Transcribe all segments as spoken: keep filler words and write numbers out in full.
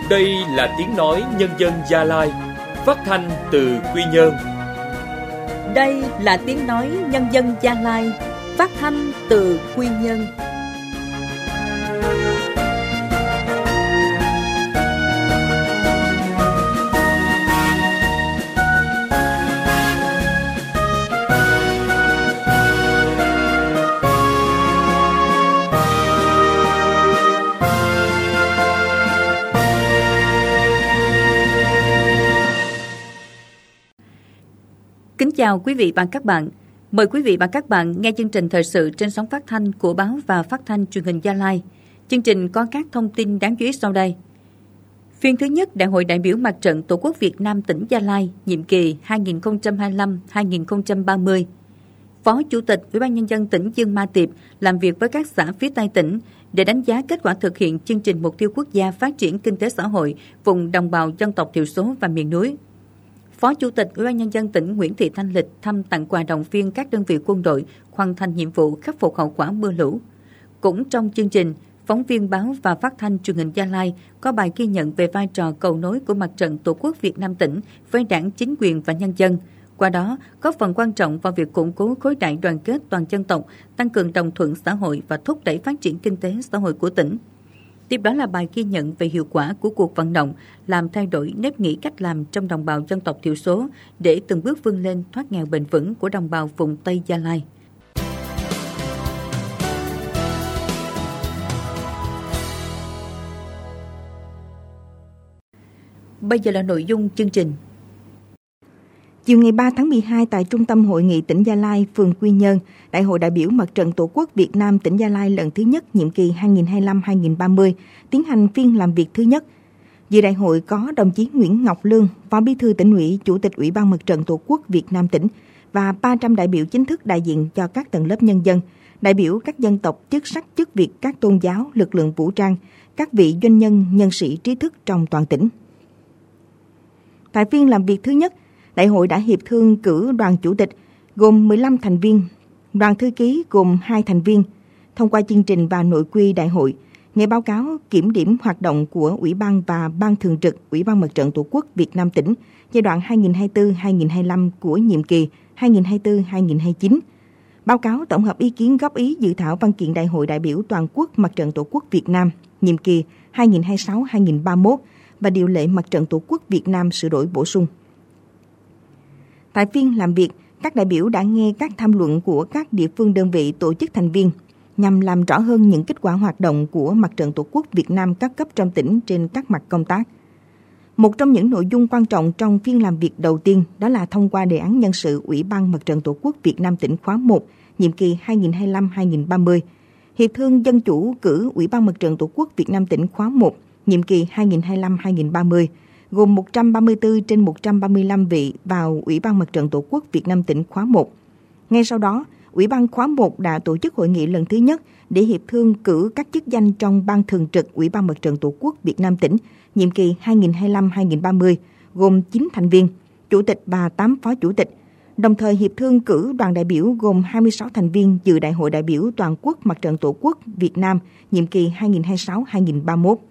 Đây là tiếng nói nhân dân Gia Lai, phát thanh từ Quy Nhơn. Đây là tiếng nói nhân dân Gia Lai, phát thanh từ Quy Nhơn. Kính chào quý vị và các bạn. Mời quý vị và các bạn nghe chương trình thời sự trên sóng phát thanh của báo và phát thanh truyền hình Gia Lai. Chương trình có các thông tin đáng chú ý sau đây. Phiên thứ nhất Đại hội đại biểu Mặt trận Tổ quốc Việt Nam tỉnh Gia Lai, nhiệm kỳ hai nghìn không trăm hai mươi lăm đến hai nghìn không trăm ba mươi. Phó Chủ tịch Ủy ban Nhân dân tỉnh Dương Ma Tiệp làm việc với các xã phía Tây tỉnh để đánh giá kết quả thực hiện chương trình mục tiêu quốc gia phát triển kinh tế xã hội vùng đồng bào dân tộc thiểu số và miền núi. Phó Chủ tịch Ủy ban Nhân dân tỉnh Nguyễn Thị Thanh Lịch thăm tặng quà động viên các đơn vị quân đội hoàn thành nhiệm vụ khắc phục hậu quả mưa lũ. Cũng trong chương trình, phóng viên báo và phát thanh truyền hình Gia Lai có bài ghi nhận về vai trò cầu nối của Mặt trận Tổ quốc Việt Nam tỉnh với Đảng, chính quyền và nhân dân. Qua đó, góp phần quan trọng vào việc củng cố khối đại đoàn kết toàn dân tộc, tăng cường đồng thuận xã hội và thúc đẩy phát triển kinh tế xã hội của tỉnh. Tiếp đó là bài ghi nhận về hiệu quả của cuộc vận động làm thay đổi nếp nghĩ cách làm trong đồng bào dân tộc thiểu số để từng bước vươn lên thoát nghèo bền vững của đồng bào vùng Tây Gia Lai. Bây giờ là nội dung chương trình. Chiều ngày ba tháng mười hai tại Trung tâm Hội nghị tỉnh Gia Lai, phường Quy Nhơn, Đại hội đại biểu Mặt trận Tổ quốc Việt Nam tỉnh Gia Lai lần thứ nhất nhiệm kỳ hai nghìn không trăm hai mươi lăm đến hai nghìn không trăm ba mươi tiến hành phiên làm việc thứ nhất. Dự đại hội có đồng chí Nguyễn Ngọc Lương, Phó Bí thư Tỉnh ủy, Chủ tịch Ủy ban Mặt trận Tổ quốc Việt Nam tỉnh và ba trăm đại biểu chính thức đại diện cho các tầng lớp nhân dân, đại biểu các dân tộc, chức sắc, chức việc, các tôn giáo, lực lượng vũ trang, các vị doanh nhân, nhân sĩ trí thức trong toàn tỉnh. Tại phiên làm việc thứ nhất, Đại hội đã hiệp thương cử đoàn chủ tịch gồm mười lăm thành viên, đoàn thư ký gồm hai thành viên, thông qua chương trình và nội quy đại hội, nghe báo cáo kiểm điểm hoạt động của Ủy ban và Ban Thường trực Ủy ban Mặt trận Tổ quốc Việt Nam tỉnh giai đoạn hai nghìn không trăm hai mươi tư đến hai nghìn không trăm hai mươi lăm của nhiệm kỳ hai nghìn không trăm hai mươi tư đến hai nghìn không trăm hai mươi chín, báo cáo tổng hợp ý kiến góp ý dự thảo văn kiện Đại hội đại biểu toàn quốc Mặt trận Tổ quốc Việt Nam nhiệm kỳ hai nghìn không trăm hai mươi sáu đến hai nghìn không trăm ba mươi mốt và điều lệ Mặt trận Tổ quốc Việt Nam sửa đổi bổ sung. Tại phiên làm việc, các đại biểu đã nghe các tham luận của các địa phương, đơn vị, tổ chức thành viên nhằm làm rõ hơn những kết quả hoạt động của Mặt trận Tổ quốc Việt Nam các cấp trong tỉnh trên các mặt công tác. Một trong những nội dung quan trọng trong phiên làm việc đầu tiên đó là thông qua đề án nhân sự Ủy ban Mặt trận Tổ quốc Việt Nam tỉnh khóa một, nhiệm kỳ hai nghìn không trăm hai mươi lăm đến hai nghìn không trăm ba mươi, hiệp thương dân chủ cử Ủy ban Mặt trận Tổ quốc Việt Nam tỉnh khóa một, nhiệm kỳ hai nghìn không trăm hai mươi lăm đến hai nghìn không trăm ba mươi, gồm một trăm ba mươi tư trên một trăm ba mươi lăm vị vào Ủy ban Mặt trận Tổ quốc Việt Nam tỉnh khóa một. Ngay sau đó, Ủy ban khóa một đã tổ chức hội nghị lần thứ nhất để hiệp thương cử các chức danh trong Ban Thường trực Ủy ban Mặt trận Tổ quốc Việt Nam tỉnh, nhiệm kỳ hai nghìn không trăm hai mươi lăm đến hai nghìn không trăm ba mươi, gồm chín thành viên, chủ tịch và tám phó chủ tịch. Đồng thời hiệp thương cử đoàn đại biểu gồm hai mươi sáu thành viên dự Đại hội đại biểu toàn quốc Mặt trận Tổ quốc Việt Nam, nhiệm kỳ hai nghìn không trăm hai mươi sáu đến hai nghìn không trăm ba mươi mốt.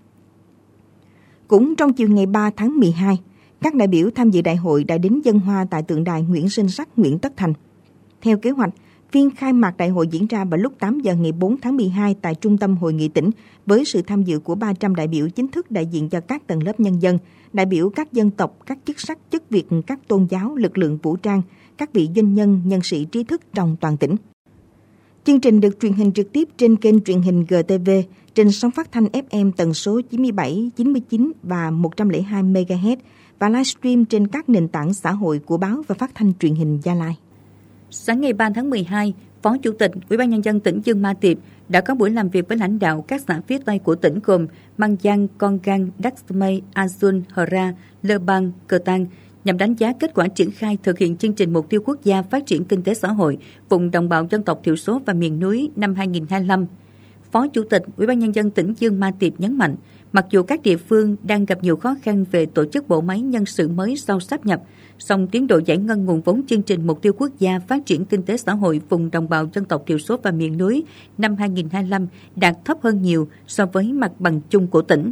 Cũng trong chiều ngày ba tháng mười hai, các đại biểu tham dự đại hội đã đến dâng hoa tại tượng đài Nguyễn Sinh Sắc, Nguyễn Tất Thành. Theo kế hoạch, phiên khai mạc đại hội diễn ra vào lúc tám giờ ngày bốn tháng mười hai tại Trung tâm Hội nghị tỉnh với sự tham dự của ba trăm đại biểu chính thức đại diện cho các tầng lớp nhân dân, đại biểu các dân tộc, các chức sắc, chức việc, các tôn giáo, lực lượng vũ trang, các vị doanh nhân, nhân sĩ trí thức trong toàn tỉnh. Chương trình được truyền hình trực tiếp trên kênh truyền hình giê tê vê trên sóng phát thanh ép em tần số chín mươi bảy, chín mươi chín và một trăm lẻ hai mê ga héc và livestream trên các nền tảng xã hội của báo và phát thanh truyền hình Gia Lai. Sáng ngày ba tháng mười hai, Phó Chủ tịch Ủy ban Nhân dân tỉnh Dương Ma Tiệp đã có buổi làm việc với lãnh đạo các xã phía Tây của tỉnh gồm Mang Giang, Con Gang, Đắc Mây, A Sun, Hờ Ra, Lơ Bang, Cờ Tăng nhằm đánh giá kết quả triển khai thực hiện chương trình mục tiêu quốc gia phát triển kinh tế xã hội vùng đồng bào dân tộc thiểu số và miền núi năm hai nghìn không trăm hai mươi lăm. Phó Chủ tịch Ủy ban Nhân dân tỉnh Dương Ma Tiệp nhấn mạnh, mặc dù các địa phương đang gặp nhiều khó khăn về tổ chức bộ máy nhân sự mới sau sáp nhập, song tiến độ giải ngân nguồn vốn chương trình mục tiêu quốc gia phát triển kinh tế xã hội vùng đồng bào dân tộc thiểu số và miền núi năm hai nghìn không trăm hai mươi lăm đạt thấp hơn nhiều so với mặt bằng chung của tỉnh.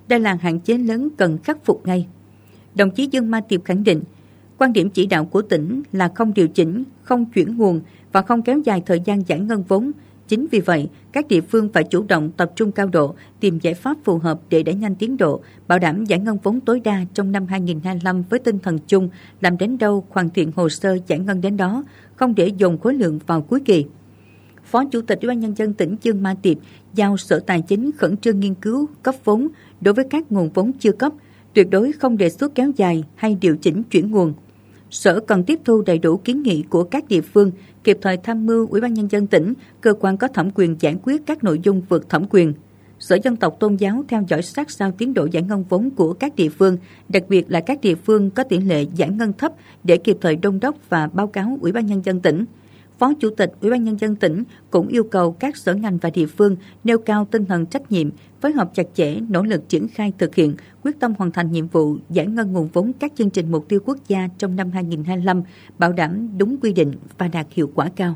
Đây là hạn chế lớn cần khắc phục ngay. Đồng chí Dương Ma Tiệp khẳng định, quan điểm chỉ đạo của tỉnh là không điều chỉnh, không chuyển nguồn và không kéo dài thời gian giải ngân vốn. Chính vì vậy, các địa phương phải chủ động tập trung cao độ, tìm giải pháp phù hợp để đẩy nhanh tiến độ, bảo đảm giải ngân vốn tối đa trong năm hai nghìn không trăm hai mươi lăm với tinh thần chung, làm đến đâu hoàn thiện hồ sơ giải ngân đến đó, không để dồn khối lượng vào cuối kỳ. Phó Chủ tịch Ủy ban Nhân dân tỉnh Dương Ma Tiệp giao Sở Tài chính khẩn trương nghiên cứu cấp vốn đối với các nguồn vốn chưa cấp, tuyệt đối không đề xuất kéo dài hay điều chỉnh chuyển nguồn. Sở cần tiếp thu đầy đủ kiến nghị của các địa phương, kịp thời tham mưu Ủy ban Nhân dân tỉnh, cơ quan có thẩm quyền giải quyết các nội dung vượt thẩm quyền. Sở Dân tộc Tôn giáo theo dõi sát sao tiến độ giải ngân vốn của các địa phương, đặc biệt là các địa phương có tỷ lệ giải ngân thấp để kịp thời đôn đốc và báo cáo Ủy ban Nhân dân tỉnh. Phó Chủ tịch Ủy ban Nhân dân tỉnh cũng yêu cầu các sở ngành và địa phương nêu cao tinh thần trách nhiệm, phối hợp chặt chẽ, nỗ lực triển khai thực hiện, quyết tâm hoàn thành nhiệm vụ giải ngân nguồn vốn các chương trình mục tiêu quốc gia trong năm hai nghìn không trăm hai mươi lăm, bảo đảm đúng quy định và đạt hiệu quả cao.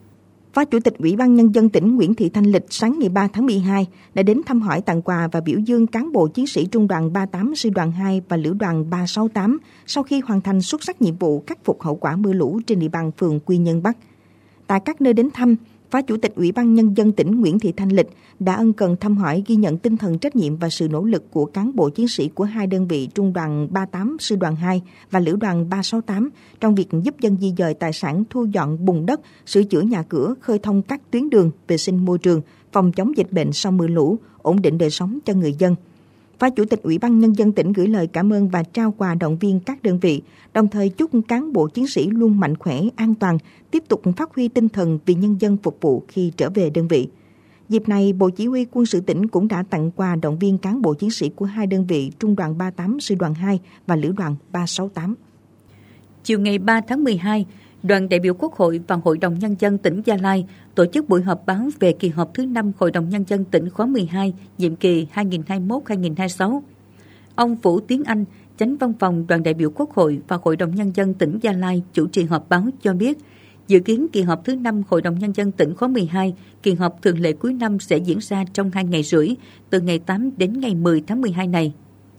Phó Chủ tịch Ủy ban Nhân dân tỉnh Nguyễn Thị Thanh Lịch sáng ngày ba tháng mười hai đã đến thăm hỏi, tặng quà và biểu dương cán bộ chiến sĩ Trung đoàn ba mươi tám, Sư đoàn hai và Lữ đoàn ba sáu tám sau khi hoàn thành xuất sắc nhiệm vụ khắc phục hậu quả mưa lũ trên địa bàn phường Quy Nhơn Bắc. Tại các nơi đến thăm, Phó Chủ tịch Ủy ban Nhân dân tỉnh Nguyễn Thị Thanh Lịch đã ân cần thăm hỏi, ghi nhận tinh thần trách nhiệm và sự nỗ lực của cán bộ chiến sĩ của hai đơn vị Trung đoàn ba mươi tám, Sư đoàn hai và Lữ đoàn ba sáu tám trong việc giúp dân di dời tài sản, thu dọn bùn đất, sửa chữa nhà cửa, khơi thông các tuyến đường, vệ sinh môi trường, phòng chống dịch bệnh sau mưa lũ, ổn định đời sống cho người dân. Phó Chủ tịch Ủy ban Nhân dân tỉnh gửi lời cảm ơn và trao quà động viên các đơn vị, đồng thời chúc cán bộ chiến sĩ luôn mạnh khỏe, an toàn, tiếp tục phát huy tinh thần vì nhân dân phục vụ khi trở về đơn vị. Dịp này, Bộ Chỉ huy Quân sự tỉnh cũng đã tặng quà động viên cán bộ chiến sĩ của hai đơn vị Trung đoàn ba mươi tám, Sư đoàn hai và Lữ đoàn ba sáu tám. Chiều ngày ba tháng mười hai, đoàn đại biểu Quốc hội và Hội đồng Nhân dân tỉnh Gia Lai tổ chức buổi họp báo về kỳ họp thứ năm Hội đồng Nhân dân tỉnh khóa mười hai, nhiệm kỳ hai nghìn không trăm hai mươi mốt đến hai nghìn không trăm hai mươi sáu. Ông Vũ Tiến Anh, Chánh Văn phòng đoàn đại biểu Quốc hội và Hội đồng Nhân dân tỉnh Gia Lai chủ trì họp báo cho biết, dự kiến kỳ họp thứ năm Hội đồng Nhân dân tỉnh khóa mười hai, kỳ họp thường lệ cuối năm sẽ diễn ra trong hai ngày rưỡi, từ ngày tám đến ngày mười tháng mười hai này.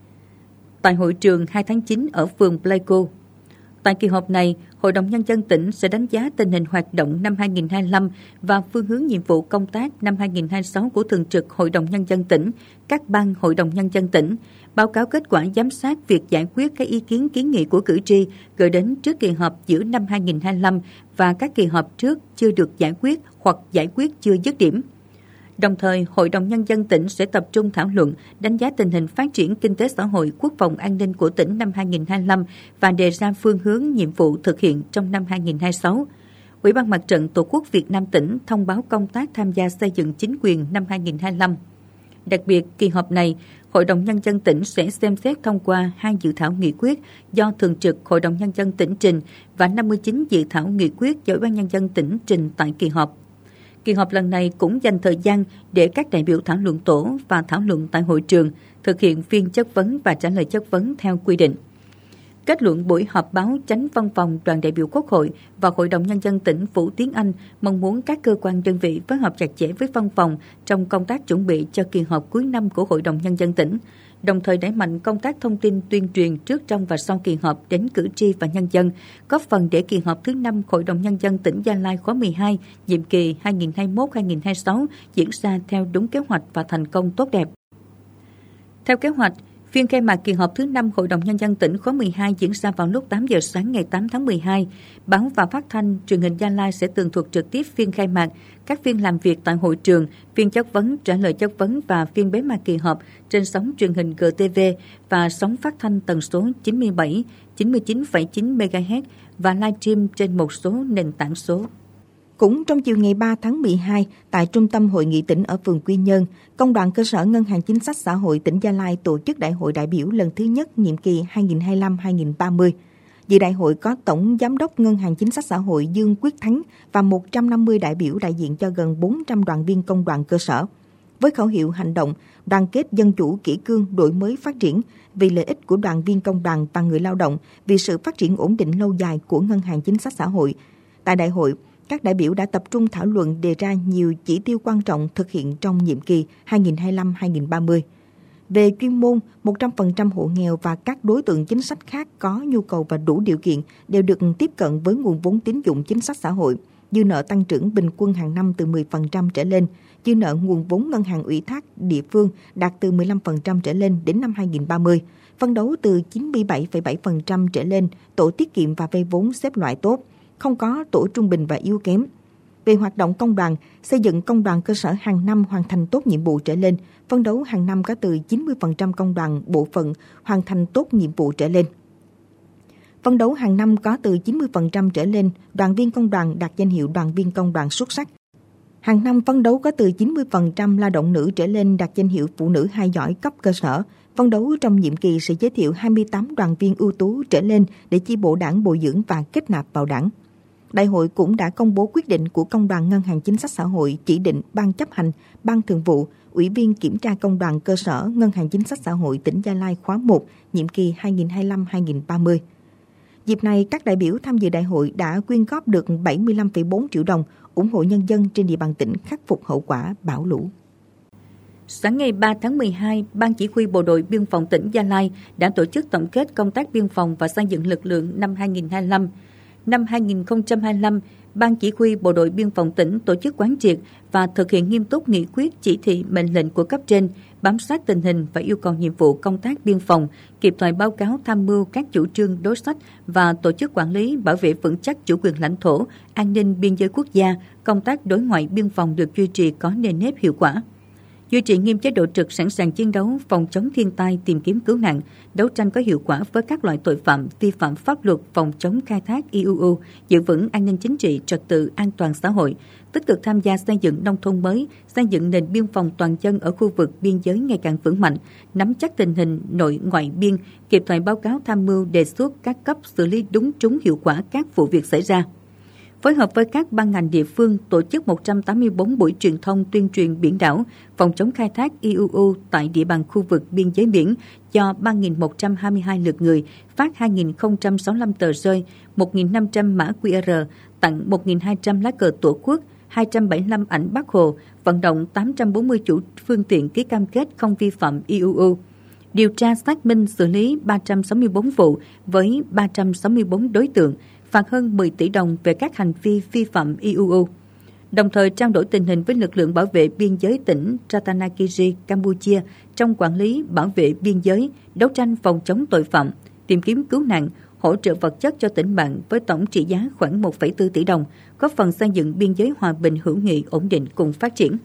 Tại hội trường hai tháng chín ở phường Pleiku. Tại kỳ họp này, Hội đồng Nhân dân tỉnh sẽ đánh giá tình hình hoạt động năm hai nghìn không trăm hai mươi lăm và phương hướng nhiệm vụ công tác năm hai nghìn không trăm hai mươi sáu của Thường trực Hội đồng Nhân dân tỉnh, các ban Hội đồng Nhân dân tỉnh, báo cáo kết quả giám sát việc giải quyết các ý kiến kiến nghị của cử tri gửi đến trước kỳ họp giữa năm hai nghìn không trăm hai mươi lăm và các kỳ họp trước chưa được giải quyết hoặc giải quyết chưa dứt điểm. Đồng thời, Hội đồng Nhân dân tỉnh sẽ tập trung thảo luận, đánh giá tình hình phát triển kinh tế xã hội, quốc phòng an ninh của tỉnh năm hai nghìn không trăm hai mươi lăm và đề ra phương hướng nhiệm vụ thực hiện trong năm hai nghìn không trăm hai mươi sáu. Ủy ban Mặt trận Tổ quốc Việt Nam tỉnh thông báo công tác tham gia xây dựng chính quyền năm hai nghìn không trăm hai mươi lăm. Đặc biệt, kỳ họp này, Hội đồng Nhân dân tỉnh sẽ xem xét thông qua hai dự thảo nghị quyết do Thường trực Hội đồng Nhân dân tỉnh trình và năm mươi chín dự thảo nghị quyết do Ủy ban Nhân dân tỉnh trình tại kỳ họp. Kỳ họp lần này cũng dành thời gian để các đại biểu thảo luận tổ và thảo luận tại hội trường, thực hiện phiên chất vấn và trả lời chất vấn theo quy định. Kết luận buổi họp báo, Chánh Văn phòng đoàn đại biểu Quốc hội và Hội đồng Nhân dân tỉnh Vũ Tiến Anh mong muốn các cơ quan đơn vị phối hợp chặt chẽ với văn phòng trong công tác chuẩn bị cho kỳ họp cuối năm của Hội đồng Nhân dân tỉnh, đồng thời đẩy mạnh công tác thông tin tuyên truyền trước, trong và sau kỳ họp đến cử tri và nhân dân, góp phần để kỳ họp thứ năm Hội đồng Nhân dân tỉnh Gia Lai khóa mười hai, nhiệm kỳ hai nghìn không trăm hai mươi mốt đến hai nghìn không trăm hai mươi sáu diễn ra theo đúng kế hoạch và thành công tốt đẹp. Theo kế hoạch, phiên khai mạc kỳ họp thứ năm Hội đồng Nhân dân tỉnh khóa mười hai diễn ra vào lúc tám giờ sáng ngày tám tháng mười hai. Báo và Phát thanh Truyền hình Gia Lai sẽ tường thuật trực tiếp phiên khai mạc, các phiên làm việc tại hội trường, phiên chất vấn, trả lời chất vấn và phiên bế mạc kỳ họp trên sóng truyền hình giê tê vê và sóng phát thanh tần số chín mươi bảy, chín mươi chín phẩy chín mê ga héc và livestream trên một số nền tảng số. Cũng trong chiều ngày ba tháng mười hai, tại Trung tâm Hội nghị tỉnh ở phường Quy Nhơn, Công đoàn Cơ sở Ngân hàng Chính sách Xã hội tỉnh Gia Lai tổ chức Đại hội đại biểu lần thứ nhất nhiệm kỳ hai nghìn không trăm hai mươi lăm đến hai nghìn không trăm ba mươi. Dự đại hội có Tổng Giám đốc Ngân hàng Chính sách Xã hội Dương Quyết Thắng và một trăm năm mươi đại biểu đại diện cho gần bốn trăm đoàn viên công đoàn cơ sở. Với khẩu hiệu hành động, đoàn kết dân chủ kỷ cương đổi mới phát triển vì lợi ích của đoàn viên công đoàn và người lao động, vì sự phát triển ổn định lâu dài của Ngân hàng Chính sách Xã hội. Tại đại hội, các đại biểu đã tập trung thảo luận đề ra nhiều chỉ tiêu quan trọng thực hiện trong nhiệm kỳ hai nghìn không trăm hai mươi lăm đến hai nghìn không trăm ba mươi. Về chuyên môn, một trăm phần trăm hộ nghèo và các đối tượng chính sách khác có nhu cầu và đủ điều kiện đều được tiếp cận với nguồn vốn tín dụng chính sách xã hội. Dư nợ tăng trưởng bình quân hàng năm từ mười phần trăm trở lên, dư nợ nguồn vốn ngân hàng ủy thác địa phương đạt từ mười lăm phần trăm trở lên đến năm hai không ba mươi. Phấn đấu từ chín mươi bảy phẩy bảy phần trăm trở lên, tổ tiết kiệm và vay vốn xếp loại tốt, không có tổ trung bình và yếu kém. Về hoạt động công đoàn, xây dựng công đoàn cơ sở hàng năm hoàn thành tốt nhiệm vụ trở lên, phấn đấu hàng năm có từ chín mươi phần trăm công đoàn bộ phận hoàn thành tốt nhiệm vụ trở lên. Phấn đấu hàng năm có từ chín mươi phần trăm trở lên đoàn viên công đoàn đạt danh hiệu đoàn viên công đoàn xuất sắc. Hàng năm phấn đấu có từ chín mươi phần trăm lao động nữ trở lên đạt danh hiệu phụ nữ hai giỏi cấp cơ sở. Phấn đấu trong nhiệm kỳ sẽ giới thiệu hai mươi tám đoàn viên ưu tú trở lên để chi bộ đảng bồi dưỡng và kết nạp vào đảng. Đại hội cũng đã công bố quyết định của Công đoàn Ngân hàng Chính sách Xã hội chỉ định Ban chấp hành, Ban thường vụ, Ủy viên kiểm tra Công đoàn cơ sở Ngân hàng Chính sách Xã hội tỉnh Gia Lai khóa một, nhiệm kỳ hai nghìn không trăm hai mươi lăm đến hai nghìn không trăm ba mươi. Dịp này, các đại biểu tham dự đại hội đã quyên góp được bảy mươi lăm phẩy bốn triệu đồng ủng hộ nhân dân trên địa bàn tỉnh khắc phục hậu quả bão lũ. Sáng ngày ba tháng mười hai, Ban Chỉ huy Bộ đội Biên phòng tỉnh Gia Lai đã tổ chức tổng kết công tác biên phòng và xây dựng lực lượng năm hai nghìn không trăm hai mươi lăm. Năm hai nghìn không trăm hai mươi lăm, Ban Chỉ huy Bộ đội Biên phòng tỉnh tổ chức quán triệt và thực hiện nghiêm túc nghị quyết, chỉ thị, mệnh lệnh của cấp trên, bám sát tình hình và yêu cầu nhiệm vụ công tác biên phòng, kịp thời báo cáo tham mưu các chủ trương đối sách và tổ chức quản lý bảo vệ vững chắc chủ quyền lãnh thổ, an ninh biên giới quốc gia, công tác đối ngoại biên phòng được duy trì có nền nếp hiệu quả. Duy trì nghiêm chế độ trực sẵn sàng chiến đấu, phòng chống thiên tai, tìm kiếm cứu nạn, đấu tranh có hiệu quả với các loại tội phạm, vi phạm pháp luật, phòng chống khai thác i u u, giữ vững an ninh chính trị, trật tự an toàn xã hội, tích cực tham gia xây dựng nông thôn mới, xây dựng nền biên phòng toàn dân ở khu vực biên giới ngày càng vững mạnh, nắm chắc tình hình nội ngoại biên, kịp thời báo cáo tham mưu đề xuất các cấp xử lý đúng trúng hiệu quả các vụ việc xảy ra. Phối hợp với các ban ngành địa phương tổ chức một trăm tám mươi bốn buổi truyền thông tuyên truyền biển đảo, phòng chống khai thác i u u tại địa bàn khu vực biên giới biển cho ba nghìn một trăm hai mươi hai lượt người, phát hai nghìn không trăm sáu mươi lăm tờ rơi, một nghìn năm trăm mã quy rờ, tặng một nghìn hai trăm lá cờ Tổ quốc, hai trăm bảy mươi lăm ảnh Bác Hồ, vận động tám trăm bốn mươi chủ phương tiện ký cam kết không vi phạm i u u. Điều tra xác minh xử lý ba trăm sáu mươi bốn vụ với ba trăm sáu mươi bốn đối tượng, phạt hơn mười tỷ đồng về các hành vi vi phạm i u u. Đồng thời trao đổi tình hình với lực lượng bảo vệ biên giới tỉnh Ratanakiri, Campuchia trong quản lý bảo vệ biên giới, đấu tranh phòng chống tội phạm, tìm kiếm cứu nạn, hỗ trợ vật chất cho tỉnh bạn với tổng trị giá khoảng một phẩy bốn tỷ đồng, góp phần xây dựng biên giới hòa bình, hữu nghị, ổn định cùng phát triển.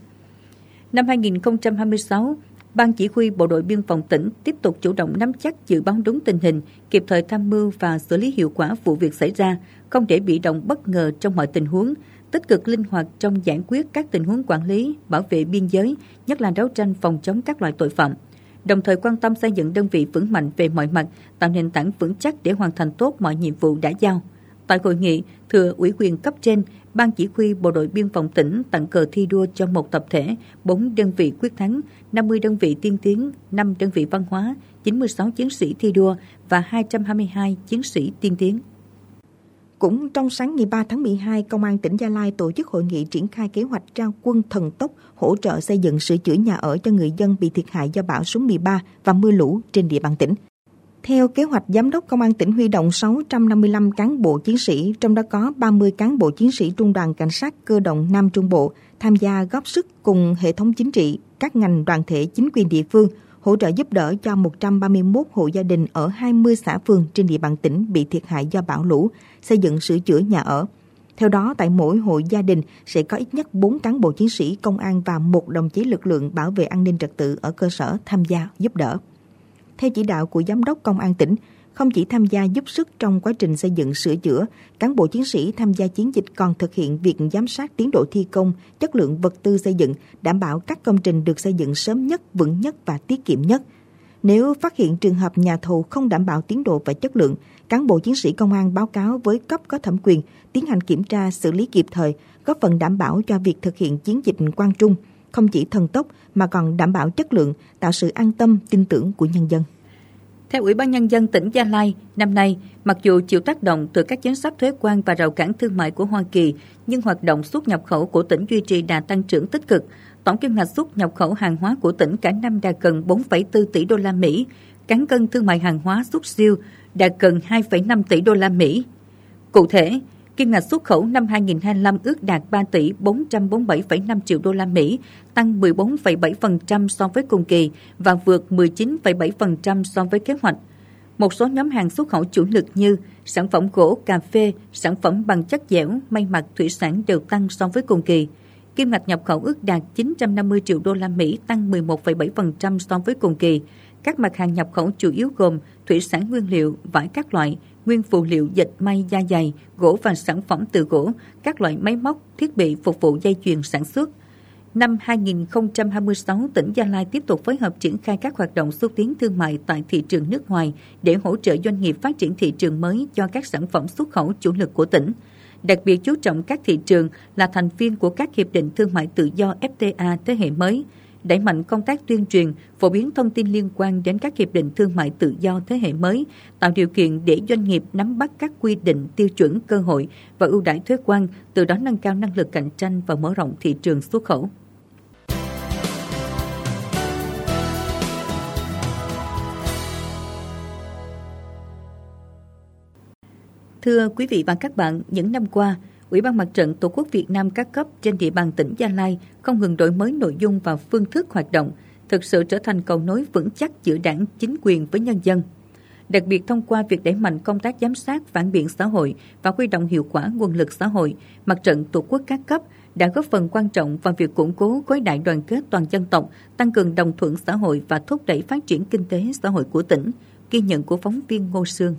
Năm hai nghìn không trăm hai mươi sáu, Ban Chỉ huy Bộ đội Biên phòng tỉnh tiếp tục chủ động nắm chắc, dự báo đúng tình hình, kịp thời tham mưu và xử lý hiệu quả vụ việc xảy ra, không để bị động bất ngờ trong mọi tình huống, tích cực linh hoạt trong giải quyết các tình huống quản lý, bảo vệ biên giới, nhất là đấu tranh phòng chống các loại tội phạm. Đồng thời quan tâm xây dựng đơn vị vững mạnh về mọi mặt, tạo nền tảng vững chắc để hoàn thành tốt mọi nhiệm vụ đã giao. Tại hội nghị, thừa ủy quyền cấp trên, Ban Chỉ huy Bộ đội Biên phòng tỉnh tặng cờ thi đua cho một tập thể, bốn đơn vị quyết thắng, năm mươi đơn vị tiên tiến, năm đơn vị văn hóa, chín mươi sáu chiến sĩ thi đua và hai trăm hai mươi hai chiến sĩ tiên tiến. Cũng trong sáng ngày ba tháng mười hai, Công an tỉnh Gia Lai tổ chức hội nghị triển khai kế hoạch trao quân thần tốc hỗ trợ xây dựng sửa chữa nhà ở cho người dân bị thiệt hại do bão số mười ba và mưa lũ trên địa bàn tỉnh. Theo kế hoạch, Giám đốc Công an tỉnh huy động sáu trăm năm mươi lăm cán bộ chiến sĩ, trong đó có ba mươi cán bộ chiến sĩ Trung đoàn Cảnh sát Cơ động Nam Trung Bộ tham gia góp sức cùng hệ thống chính trị, các ngành đoàn thể chính quyền địa phương, hỗ trợ giúp đỡ cho một trăm ba mươi mốt hộ gia đình ở hai mươi xã phường trên địa bàn tỉnh bị thiệt hại do bão lũ, xây dựng sửa chữa nhà ở. Theo đó, tại mỗi hộ gia đình sẽ có ít nhất bốn cán bộ chiến sĩ công an và một đồng chí lực lượng bảo vệ an ninh trật tự ở cơ sở tham gia giúp đỡ. Theo chỉ đạo của Giám đốc Công an tỉnh, không chỉ tham gia giúp sức trong quá trình xây dựng sửa chữa, cán bộ chiến sĩ tham gia chiến dịch còn thực hiện việc giám sát tiến độ thi công, chất lượng vật tư xây dựng, đảm bảo các công trình được xây dựng sớm nhất, vững nhất và tiết kiệm nhất. Nếu phát hiện trường hợp nhà thầu không đảm bảo tiến độ và chất lượng, cán bộ chiến sĩ công an báo cáo với cấp có thẩm quyền, tiến hành kiểm tra, xử lý kịp thời, góp phần đảm bảo cho việc thực hiện chiến dịch Quang Trung, không chỉ thần tốc mà còn đảm bảo chất lượng, tạo sự an tâm, tin tưởng của nhân dân. Theo Ủy ban Nhân dân tỉnh Gia Lai, năm nay, mặc dù chịu tác động từ các chính sách thuế quan và rào cản thương mại của Hoa Kỳ, nhưng hoạt động xuất nhập khẩu của tỉnh duy trì đà tăng trưởng tích cực. Tổng kim ngạch xuất nhập khẩu hàng hóa của tỉnh cả năm đạt gần bốn phẩy bốn tỷ đô la Mỹ, cán cân thương mại hàng hóa xuất siêu đạt gần hai phẩy năm tỷ đô la Mỹ. Cụ thể, kim ngạch xuất khẩu năm hai nghìn không trăm hai mươi lăm ước đạt ba tỷ bốn trăm bốn mươi bảy phẩy năm triệu đô la Mỹ, tăng mười bốn phẩy bảy phần trăm so với cùng kỳ và vượt mười chín phẩy bảy phần trăm so với kế hoạch. Một số nhóm hàng xuất khẩu chủ lực như sản phẩm gỗ, cà phê, sản phẩm bằng chất dẻo, may mặc, thủy sản đều tăng so với cùng kỳ. Kim ngạch nhập khẩu ước đạt chín trăm năm mươi triệu đô la Mỹ, tăng mười một phẩy bảy phần trăm so với cùng kỳ. Các mặt hàng nhập khẩu chủ yếu gồm thủy sản nguyên liệu, vải các loại, nguyên phụ liệu dệt may da giày, gỗ và sản phẩm từ gỗ, các loại máy móc, thiết bị phục vụ dây chuyền sản xuất. Năm hai nghìn không trăm hai mươi sáu, tỉnh Gia Lai tiếp tục phối hợp triển khai các hoạt động xúc tiến thương mại tại thị trường nước ngoài để hỗ trợ doanh nghiệp phát triển thị trường mới cho các sản phẩm xuất khẩu chủ lực của tỉnh. Đặc biệt chú trọng các thị trường là thành viên của các hiệp định thương mại tự do ép tê a thế hệ mới, đẩy mạnh công tác tuyên truyền, phổ biến thông tin liên quan đến các hiệp định thương mại tự do thế hệ mới, tạo điều kiện để doanh nghiệp nắm bắt các quy định, tiêu chuẩn, cơ hội và ưu đãi thuế quan, từ đó nâng cao năng lực cạnh tranh và mở rộng thị trường xuất khẩu. Thưa quý vị và các bạn, những năm qua, Ủy ban Mặt trận Tổ quốc Việt Nam các cấp trên địa bàn tỉnh Gia Lai không ngừng đổi mới nội dung và phương thức hoạt động, thực sự trở thành cầu nối vững chắc giữa Đảng, chính quyền với nhân dân. Đặc biệt thông qua việc đẩy mạnh công tác giám sát, phản biện xã hội và huy động hiệu quả nguồn lực xã hội, Mặt trận Tổ quốc các cấp đã góp phần quan trọng vào việc củng cố khối đại đoàn kết toàn dân tộc, tăng cường đồng thuận xã hội và thúc đẩy phát triển kinh tế xã hội của tỉnh. Ghi nhận của phóng viên Ngô Sương.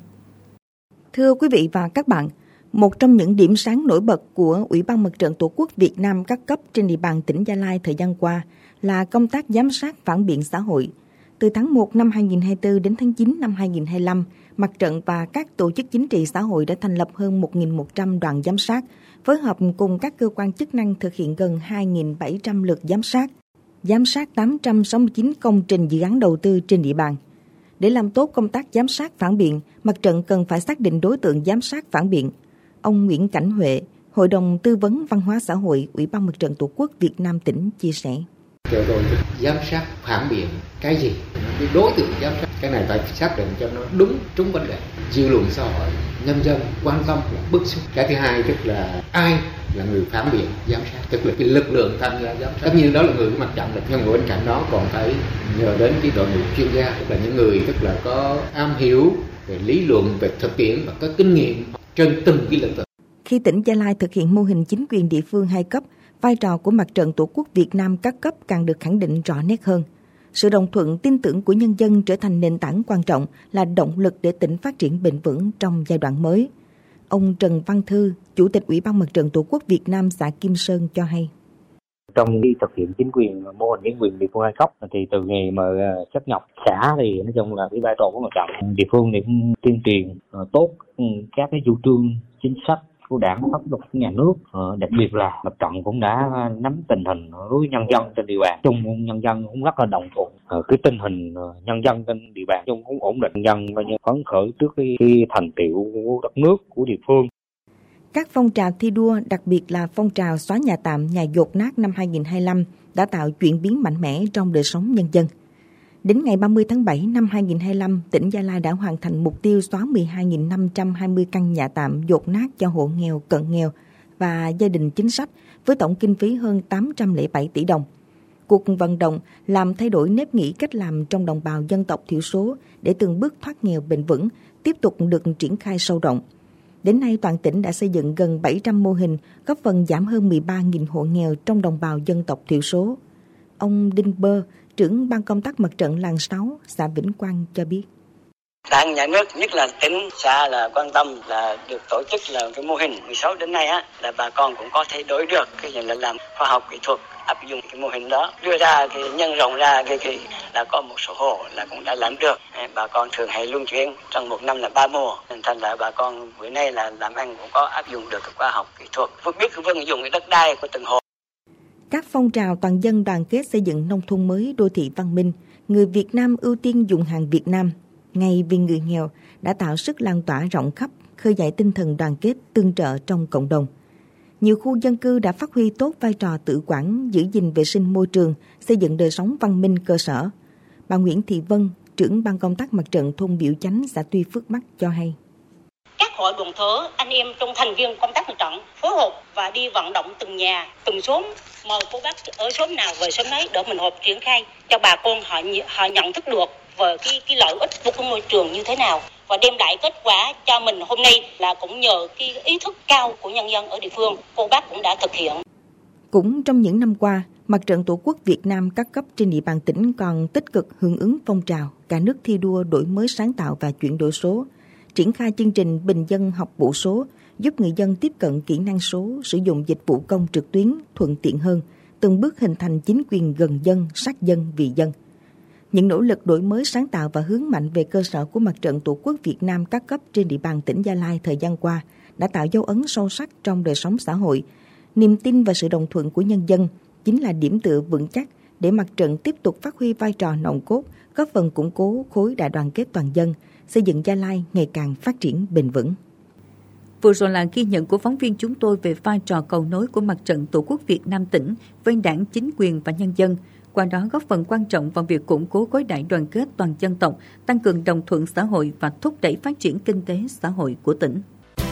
Thưa quý vị và các bạn, một trong những điểm sáng nổi bật của Ủy ban Mặt trận Tổ quốc Việt Nam các cấp trên địa bàn tỉnh Gia Lai thời gian qua là công tác giám sát phản biện xã hội. Từ tháng một năm hai nghìn không trăm hai mươi tư đến tháng chín năm hai nghìn không trăm hai mươi lăm, Mặt trận và các tổ chức chính trị xã hội đã thành lập hơn một nghìn một trăm đoàn giám sát, phối hợp cùng các cơ quan chức năng thực hiện gần hai nghìn bảy trăm lượt giám sát, giám sát tám trăm sáu mươi chín công trình dự án đầu tư trên địa bàn. Để làm tốt công tác giám sát phản biện, Mặt trận cần phải xác định đối tượng giám sát phản biện. Ông Nguyễn Cảnh Huệ, Hội đồng Tư vấn Văn hóa Xã hội, Ủy ban Mặt trận Tổ quốc Việt Nam tỉnh chia sẻ. Rồi rồi giám sát phản biện cái gì? Cái đối tượng giám sát, cái này phải xác định cho nó đúng trúng vấn đề. Dư luận xã hội, nhân dân quan tâm là bức xúc. Cái thứ hai tức là ai là người phản biện giám sát, tức là cái lực lượng tham gia giám sát. Tất nhiên đó là người của mặt trận, nhưng bên cạnh đó còn phải nhờ đến cái đội ngũ chuyên gia, tức là những người tức là có am hiểu về lý luận, về thực tiễn và có kinh nghiệm trên từng cái lĩnh vực. Khi tỉnh Gia Lai thực hiện mô hình chính quyền địa phương hai cấp, vai trò của Mặt trận Tổ quốc Việt Nam các cấp càng được khẳng định rõ nét hơn. Sự đồng thuận tin tưởng của nhân dân trở thành nền tảng quan trọng, là động lực để tỉnh phát triển bền vững trong giai đoạn mới. Ông Trần Văn Thư, Chủ tịch Ủy ban Mặt trận Tổ quốc Việt Nam xã Kim Sơn cho hay. Trong khi thực hiện chính quyền, mô hình chính quyền địa phương hai cấp thì từ ngày mà sáp nhập xã thì nói chung là cái vai trò của mặt trận địa phương thì cũng tuyên truyền tốt các cái chủ trương chính sách của Đảng, pháp luật của nhà nước, đặc biệt là mặt trận cũng đã nắm tình hình đối với nhân dân trên địa bàn chung, nhân dân cũng rất là đồng thuận. Cái tình hình nhân dân trên địa bàn chung cũng ổn định, nhân dân coi như phấn khởi trước cái, cái thành tựu của đất nước, của địa phương. Các phong trào thi đua, đặc biệt là phong trào xóa nhà tạm, nhà dột nát năm hai nghìn không trăm hai mươi lăm đã tạo chuyển biến mạnh mẽ trong đời sống nhân dân. Đến ngày ba mươi tháng bảy năm hai nghìn không trăm hai mươi lăm, tỉnh Gia Lai đã hoàn thành mục tiêu xóa mười hai nghìn năm trăm hai mươi căn nhà tạm dột nát cho hộ nghèo, cận nghèo và gia đình chính sách với tổng kinh phí hơn tám trăm lẻ bảy tỷ đồng. Cuộc vận động làm thay đổi nếp nghĩ cách làm trong đồng bào dân tộc thiểu số để từng bước thoát nghèo bền vững tiếp tục được triển khai sâu rộng. Đến nay, toàn tỉnh đã xây dựng gần bảy trăm mô hình, góp phần giảm hơn mười ba nghìn hộ nghèo trong đồng bào dân tộc thiểu số. Ông Đinh Bơ, trưởng ban công tác mặt trận làng sáu, xã Vĩnh Quang cho biết. Đảng, nhà nước, nhất là tỉnh, xã là quan tâm là được tổ chức là cái mô hình mười sáu đến nay á, là bà con cũng có thể đổi được cái là làm khoa học kỹ thuật, áp dụng cái mô hình đó, đưa ra cái nhân rộng ra cái, cái là có một số hộ là cũng đã làm được. Bà con thường hay luân chuyển trong một năm là ba mùa, nên thành là bà con bữa nay là làm ăn cũng có áp dụng được cái khoa học kỹ thuật, biết vận dụng cái đất đai của từng hộ. Các phong trào toàn dân đoàn kết xây dựng nông thôn mới, đô thị văn minh, người Việt Nam ưu tiên dùng hàng Việt Nam, Ngày vì người nghèo đã tạo sức lan tỏa rộng khắp, khơi dậy tinh thần đoàn kết tương trợ trong cộng đồng. Nhiều khu dân cư đã phát huy tốt vai trò tự quản, giữ gìn vệ sinh môi trường, xây dựng đời sống văn minh cơ sở. Bà Nguyễn Thị Vân, trưởng ban công tác mặt trận thôn Biểu Chánh, xã Tuy Phước Bắc cho hay. Các hội đoàn thể, anh em trong thành viên công tác mặt trận phối hợp và đi vận động từng nhà, từng xóm, mời cô bác ở xóm nào về xóm ấy để mình họp triển khai cho bà con họ họ nhận thức được về cái cái lợi ích của cái môi trường như thế nào và đem lại kết quả cho mình hôm nay là cũng nhờ cái ý thức cao của nhân dân ở địa phương, cô bác cũng đã thực hiện. Cũng trong những năm qua, Mặt trận Tổ quốc Việt Nam các cấp trên địa bàn tỉnh còn tích cực hưởng ứng phong trào cả nước thi đua đổi mới sáng tạo và chuyển đổi số, triển khai chương trình bình dân học vụ số, giúp người dân tiếp cận kỹ năng số, sử dụng dịch vụ công trực tuyến thuận tiện hơn, từng bước hình thành chính quyền gần dân, sát dân, vì dân. Những nỗ lực đổi mới sáng tạo và hướng mạnh về cơ sở của Mặt trận Tổ quốc Việt Nam các cấp trên địa bàn tỉnh Gia Lai thời gian qua đã tạo dấu ấn sâu sắc trong đời sống xã hội. Niềm tin và sự đồng thuận của nhân dân chính là điểm tựa vững chắc để mặt trận tiếp tục phát huy vai trò nòng cốt, góp phần củng cố khối đại đoàn kết toàn dân, xây dựng Gia Lai ngày càng phát triển bền vững. Vừa rồi là ghi nhận của phóng viên chúng tôi về vai trò cầu nối của Mặt trận Tổ quốc Việt Nam tỉnh với Đảng, chính quyền và nhân dân, qua đó góp phần quan trọng vào việc củng cố khối đại đoàn kết toàn dân tộc, tăng cường đồng thuận xã hội và thúc đẩy phát triển kinh tế xã hội của tỉnh.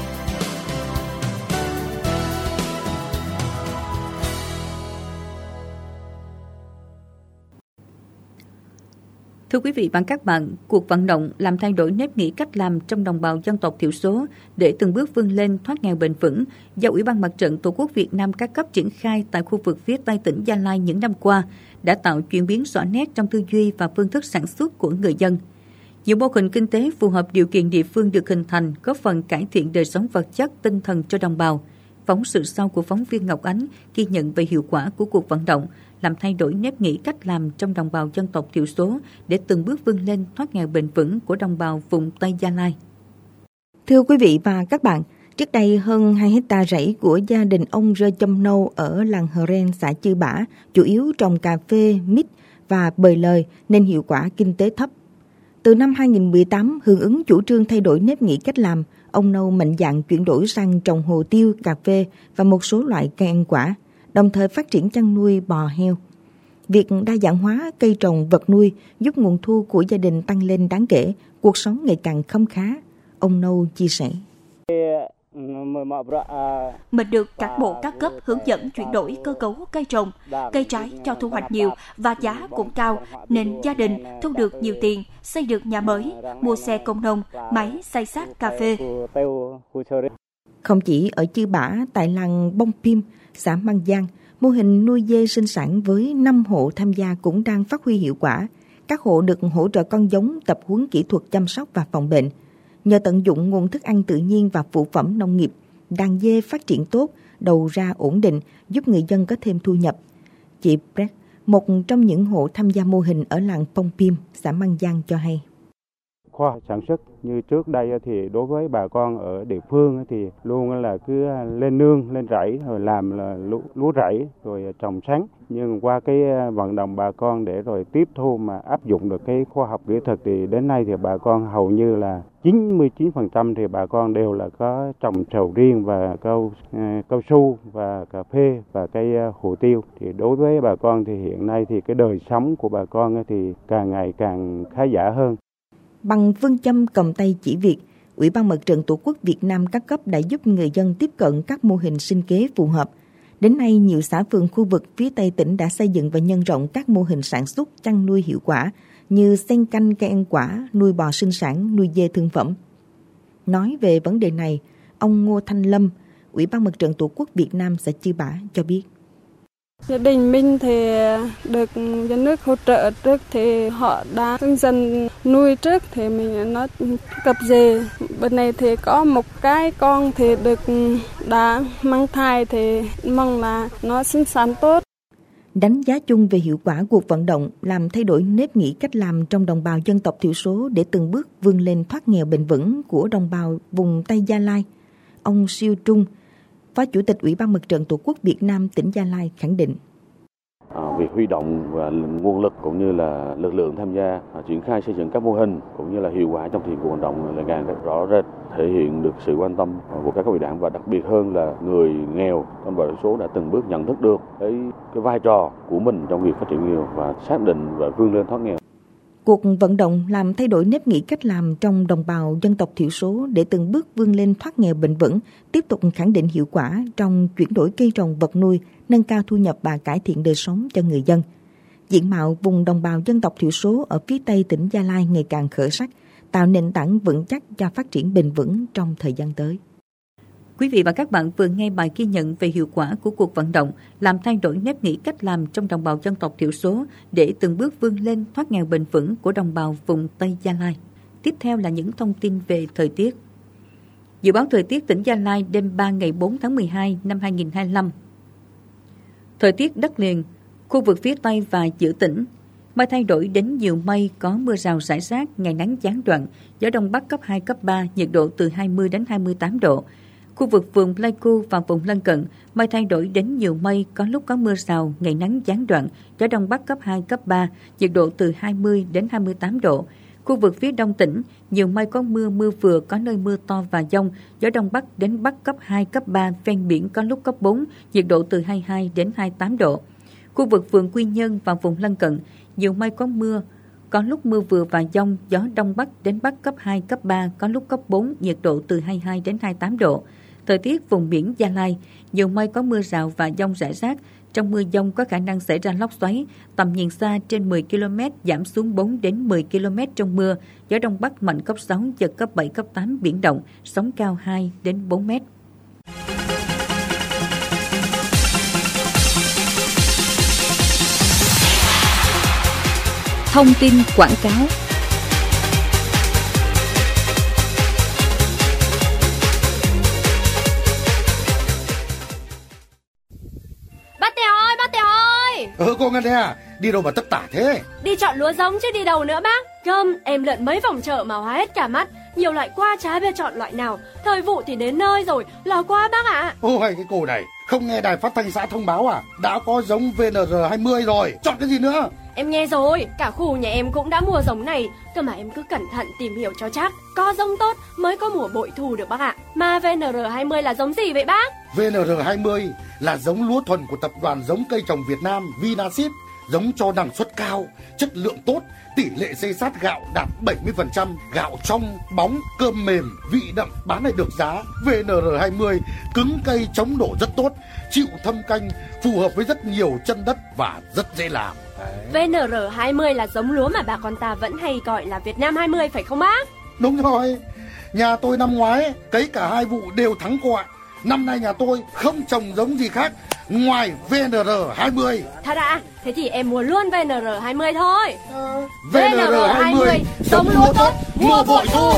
Thưa quý vị và các bạn, cuộc vận động làm thay đổi nếp nghĩ cách làm trong đồng bào dân tộc thiểu số để từng bước vươn lên thoát nghèo bền vững do Ủy ban Mặt trận Tổ quốc Việt Nam các cấp triển khai tại khu vực phía Tây tỉnh Gia Lai những năm qua đã tạo chuyển biến rõ nét trong tư duy và phương thức sản xuất của người dân. Nhiều mô hình kinh tế phù hợp điều kiện địa phương được hình thành, góp phần cải thiện đời sống vật chất, tinh thần cho đồng bào. Phóng sự sau của phóng viên Ngọc Ánh ghi nhận về hiệu quả của cuộc vận động làm thay đổi nếp nghĩ cách làm trong đồng bào dân tộc thiểu số để từng bước vươn lên thoát nghèo bền vững của đồng bào vùng Tây Gia Lai. Thưa quý vị và các bạn, trước đây hơn hai hecta rẫy của gia đình ông Rơ Châm Nâu ở làng Hờ Ren, xã Chư Bả, chủ yếu trồng cà phê, mít và bời lời nên hiệu quả kinh tế thấp. Từ năm hai không một tám, hưởng ứng chủ trương thay đổi nếp nghĩ cách làm, ông Nâu mạnh dạn chuyển đổi sang trồng hồ tiêu, cà phê và một số loại cây ăn quả, đồng thời phát triển chăn nuôi bò heo. Việc đa dạng hóa cây trồng vật nuôi giúp nguồn thu của gia đình tăng lên đáng kể, cuộc sống ngày càng khấm khá. Ông Nâu chia sẻ. Mình được các bộ các cấp hướng dẫn chuyển đổi cơ cấu cây trồng, cây trái cho thu hoạch nhiều và giá cũng cao, nên gia đình thu được nhiều tiền, xây được nhà mới, mua xe công nông, máy xay sát cà phê. Không chỉ ở Chư Bả, tại làng Bông Pim, xã Măng Giang, mô hình nuôi dê sinh sản với năm hộ tham gia cũng đang phát huy hiệu quả. Các hộ được hỗ trợ con giống, tập huấn kỹ thuật chăm sóc và phòng bệnh. Nhờ tận dụng nguồn thức ăn tự nhiên và phụ phẩm nông nghiệp, đàn dê phát triển tốt, đầu ra ổn định, giúp người dân có thêm thu nhập. Chị Brett, một trong những hộ tham gia mô hình ở làng Bông Pim, xã Măng Giang cho hay. Khoa học sản xuất như trước đây thì đối với bà con ở địa phương thì luôn là cứ lên nương, lên rẫy rồi làm là lúa rẫy rồi trồng sắn. Nhưng qua cái vận động bà con để rồi tiếp thu mà áp dụng được cái khoa học kỹ thuật thì đến nay thì bà con hầu như là chín mươi chín phần trăm thì bà con đều là có trồng sầu riêng và cao cao su và cà phê và cây hồ tiêu. Thì đối với bà con thì hiện nay thì cái đời sống của bà con thì càng ngày càng khá giả hơn. Bằng phương châm cầm tay chỉ việc, Ủy ban Mặt trận Tổ quốc Việt Nam các cấp đã giúp người dân tiếp cận các mô hình sinh kế phù hợp. Đến nay, nhiều xã phường khu vực phía Tây tỉnh đã xây dựng và nhân rộng các mô hình sản xuất chăn nuôi hiệu quả như xen canh cây ăn quả, nuôi bò sinh sản, nuôi dê thương phẩm. Nói về vấn đề này, ông Ngô Thanh Lâm, Ủy ban Mặt trận Tổ quốc Việt Nam xã Chư Bả cho biết. Gia đình mình thì được nhà nước hỗ trợ trước thì họ đã hướng dẫn nuôi trước thì mình nó cặp dê. Bên này thì có một cái con thì được đã mang thai thì mong là nó sinh sản tốt. Đánh giá chung về hiệu quả cuộc vận động làm thay đổi nếp nghĩ cách làm trong đồng bào dân tộc thiểu số để từng bước vươn lên thoát nghèo bền vững của đồng bào vùng Tây Gia Lai, ông Siêu Trung, Phó Chủ tịch Ủy ban Mặt trận Tổ quốc Việt Nam tỉnh Gia Lai khẳng định. việc huy động và nguồn lực cũng như là lực lượng tham gia triển khai xây dựng các mô hình cũng như là hiệu quả trong thực hiện cuộc vận động là càng rõ rệt, thể hiện được sự quan tâm của các cấp ủy Đảng và đặc biệt hơn là người nghèo trong bảo số đã từng bước nhận thức được cái cái vai trò của mình trong việc phát triển nghèo và xác định và vươn lên thoát nghèo. Cuộc vận động làm thay đổi nếp nghĩ cách làm trong đồng bào dân tộc thiểu số để từng bước vươn lên thoát nghèo bền vững, tiếp tục khẳng định hiệu quả trong chuyển đổi cây trồng vật nuôi, nâng cao thu nhập và cải thiện đời sống cho người dân. Diện mạo vùng đồng bào dân tộc thiểu số ở phía Tây tỉnh Gia Lai ngày càng khởi sắc, tạo nền tảng vững chắc cho phát triển bền vững trong thời gian tới. Quý vị và các bạn vừa nghe bài ghi nhận về hiệu quả của cuộc vận động làm thay đổi nếp nghĩ cách làm trong đồng bào dân tộc thiểu số để từng bước vươn lên thoát nghèo bền vững của đồng bào vùng Tây Gia Lai. Tiếp theo là những thông tin về thời tiết. Dự báo thời tiết tỉnh Gia Lai đêm ba ngày bốn tháng mười hai năm hai nghìn không trăm hai mươi lăm. Thời tiết đất liền, khu vực phía Tây và giữa tỉnh, mây thay đổi đến nhiều mây, có mưa rào rải rác, ngày nắng gián đoạn, gió đông bắc cấp hai, cấp ba, nhiệt độ từ hai mươi đến hai mươi tám độ. Khu vực vùng Pleiku và vùng lân cận, mây thay đổi đến nhiều mây, có lúc có mưa rào, ngày nắng gián đoạn, gió đông bắc cấp hai, cấp ba, nhiệt độ từ hai mươi đến hai mươi tám độ. Khu vực phía đông tỉnh, nhiều mây có mưa, mưa vừa, có nơi mưa to và dông, gió đông bắc đến bắc cấp hai, cấp ba, ven biển có lúc cấp bốn, nhiệt độ từ hai mươi hai đến hai mươi tám độ. Khu vực vườn Quy Nhơn và vùng lân cận, nhiều mây có mưa, có lúc mưa vừa và dông, gió đông bắc đến bắc cấp hai, cấp ba, có lúc cấp bốn, nhiệt độ từ hai mươi hai đến hai mươi tám độ. Thời tiết vùng biển Gia Lai, nhiều mây có mưa rào và dông rải rác. Trong mưa dông có khả năng xảy ra lốc xoáy, tầm nhìn xa trên mười ki lô mét, giảm xuống bốn đến mười ki lô mét trong mưa. Gió đông bắc mạnh cấp sáu, giật cấp bảy, cấp tám, biển động, sóng cao hai đến bốn mét. Thông tin quảng cáo. Ừ cô Ngân thế à? Đi đâu mà tất tả thế? Đi chọn lúa giống chứ đi đâu nữa bác. Gơm, em lượn mấy vòng chợ mà hóa hết cả mắt. Nhiều loại qua trái biết chọn loại nào. Thời vụ thì đến nơi rồi, lo quá bác ạ. Ôi cái cô này, không nghe đài phát thanh xã thông báo à? Đã có giống vê en rờ hai mươi rồi, chọn cái gì nữa? Em nghe rồi, cả khu nhà em cũng đã mua giống này. Cơ mà em cứ cẩn thận tìm hiểu cho chắc. Có giống tốt mới có mùa bội thu được bác ạ. Mà vê en rờ hai mươi là giống gì vậy bác? vê en rờ hai mươi là giống lúa thuần của tập đoàn giống cây trồng Việt Nam Vinaseed. Giống cho năng suất cao, chất lượng tốt, tỷ lệ xây sát gạo đạt bảy mươi phần trăm, gạo trong, bóng, cơm mềm, vị đậm, bán lại được giá. vê en rờ hai mươi cứng cây chống đổ rất tốt, chịu thâm canh, phù hợp với rất nhiều chân đất và rất dễ làm. Đấy. vê en rờ hai mươi là giống lúa mà bà con ta vẫn hay gọi là Việt Nam hai mươi phải không bác? Đúng rồi, nhà tôi năm ngoái cấy cả hai vụ đều thắng cô ạ. Năm nay nhà tôi không trồng giống gì khác ngoài vê en rờ hai mươi. Thật ạ? Thế thì em mua luôn vê en rờ hai mươi thôi. À, vê en rờ hai mươi giống lúa tốt, mùa bội thu.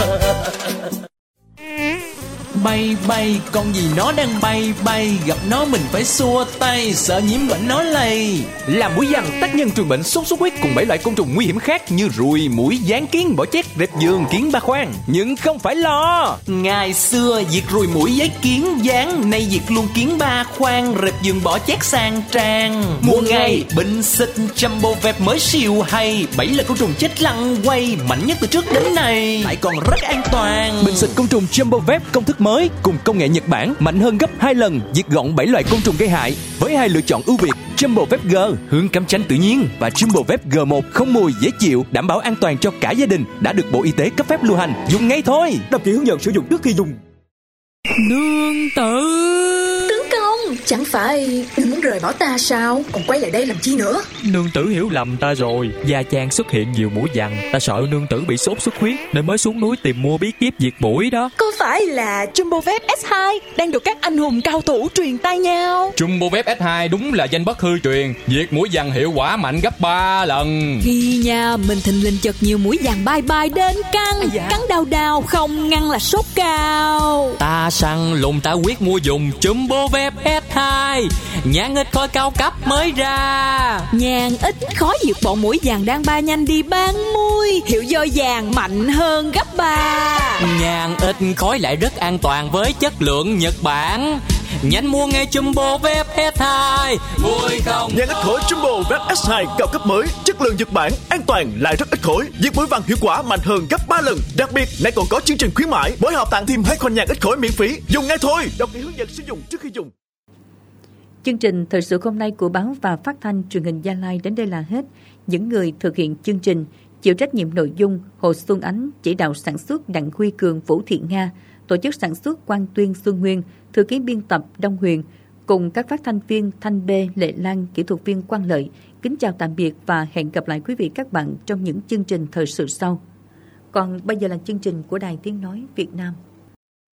Bay bay, con gì nó đang bay bay, gặp nó mình phải xua tay, sợ nhiễm bệnh nó lây. Là muỗi giằng tác nhân truyền bệnh sốt xuất huyết cùng bảy loại côn trùng nguy hiểm khác như ruồi, muỗi, gián kiến, bọ chét, rệp giường, kiến ba khoang. Nhưng không phải lo. Ngày xưa diệt ruồi muỗi với kiến gián, nay diệt luôn kiến ba khoang, rệp giường, bọ chét sang trang. Mua ngày bình xịt Jumbo Vep mới siêu hay, bảy loại côn trùng chết lăn quay, mạnh nhất từ trước đến nay, lại còn rất an toàn. Bình xịt côn trùng Jumbo Vep công thức mới cùng công nghệ Nhật Bản, mạnh hơn gấp hai lần, diệt gọn bảy loại côn trùng gây hại với hai lựa chọn ưu việt: Jumbo Vep G hướng cắm tránh tự nhiên và Jumbo Vep G một không mùi, dễ chịu, đảm bảo an toàn cho cả gia đình, đã được Bộ Y tế cấp phép lưu hành. Dùng ngay thôi. Đọc kỹ hướng dẫn sử dụng trước khi dùng. Nương tử, tướng công, chẳng phải ngươi muốn rời bỏ ta sao? Còn quay lại đây làm chi nữa? Nương tử hiểu lầm ta rồi. Gia Trang xuất hiện nhiều muỗi giằng, ta sợ nương tử bị sốt xuất huyết nên mới xuống núi tìm mua bí kíp diệt muỗi đó. Có phải là Jumbo Vep S hai đang được các anh hùng cao thủ truyền tai nhau? Jumbo Vep S hai đúng là danh bất hư truyền, diệt muỗi giằng hiệu quả mạnh gấp ba lần. Khi nhà mình thình lình chợt nhiều muỗi giằng bay bay đến cắn, à dạ. Cắn đau đau không ngăn là sốt cao. Ta săn lùng ta quyết mua dùng Jumbo Vep S hai, nhãn ít khói cao cấp mới ra. Nhàn ít khói diệt bọn muỗi giằng đang bay nhanh đi bán mui, hiệu do vàng mạnh hơn gấp ba. Nhàn ít khói lại rất an toàn với chất lượng Nhật Bản, Nhanh mua ngay Jumbo Vep ét hai. Vui không? Nhãn ít khối Jumbo Vep ét hai cao cấp mới, chất lượng Nhật Bản, an toàn lại rất ít khối, diệt muỗi vàng hiệu quả mạnh hơn gấp ba lần. Đặc biệt, lại còn có chương trình khuyến mãi, mỗi hộp tặng thêm hai con nhãn ít khối miễn phí. Dùng ngay thôi. Đọc kỹ hướng dẫn sử dụng trước khi dùng. Chương trình thời sự hôm nay của báo và phát thanh truyền hình Gia Lai đến đây là hết. Những người thực hiện chương trình chịu trách nhiệm nội dung Hồ Xuân Ánh, chỉ đạo sản xuất Đặng Huy Cường, Vũ Thị Nga, tổ chức sản xuất Quang Tuyên, Xuân Nguyên, thư ký biên tập Đông Huyền, cùng các phát thanh viên Thanh Bê, Lệ Lan, kỹ thuật viên Quang Lợi. Kính chào tạm biệt và hẹn gặp lại quý vị các bạn trong những chương trình thời sự sau. Còn bây giờ là chương trình của Đài Tiếng Nói Việt Nam.